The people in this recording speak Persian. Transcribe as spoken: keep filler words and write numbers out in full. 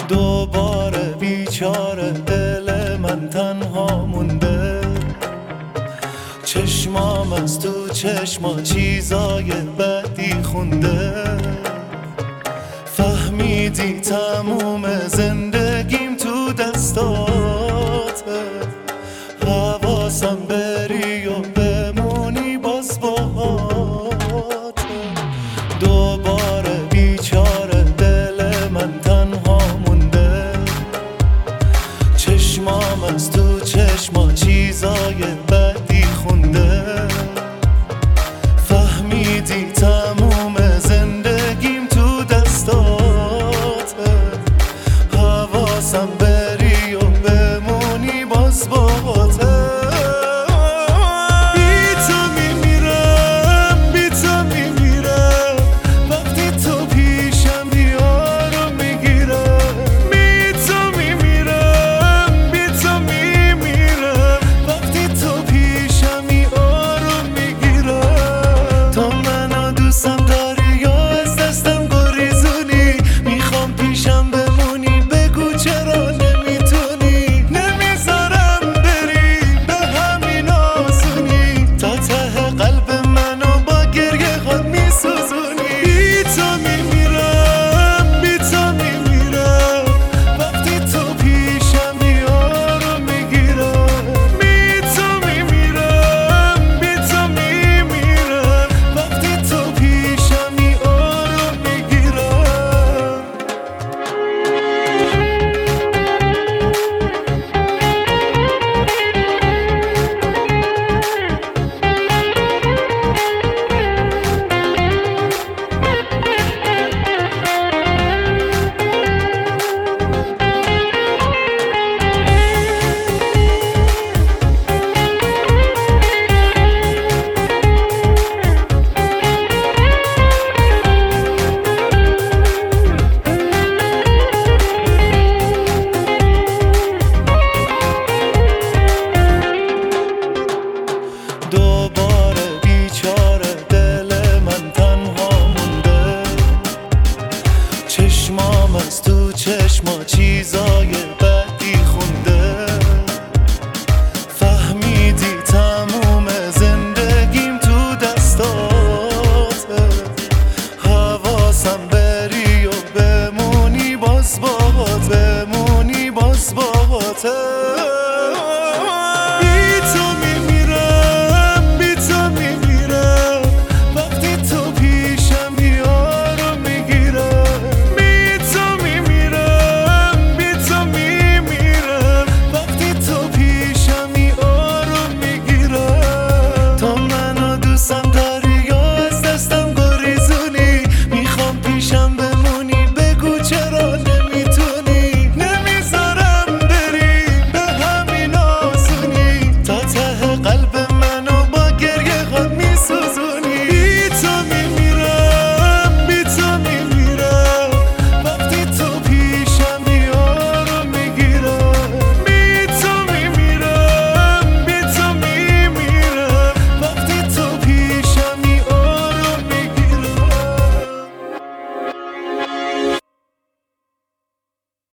دوباره بیچاره دل من تنها مونده، چشمام از تو چشما چیزای بدی خونده. فهمیدی تموم زندگیم تو دستاته، حواسم بری و بمونی باز باهاته. دوباره بیچاره دل من تنها مونده، چشمام از تو چشما چیزای بدی خونده. فهمیدی تموم زندگیم تو دستاته، حواسم بری و بمونی باز باهاته. دوباره بیچاره دل من تنها مونده، چشمام از تو چشما چی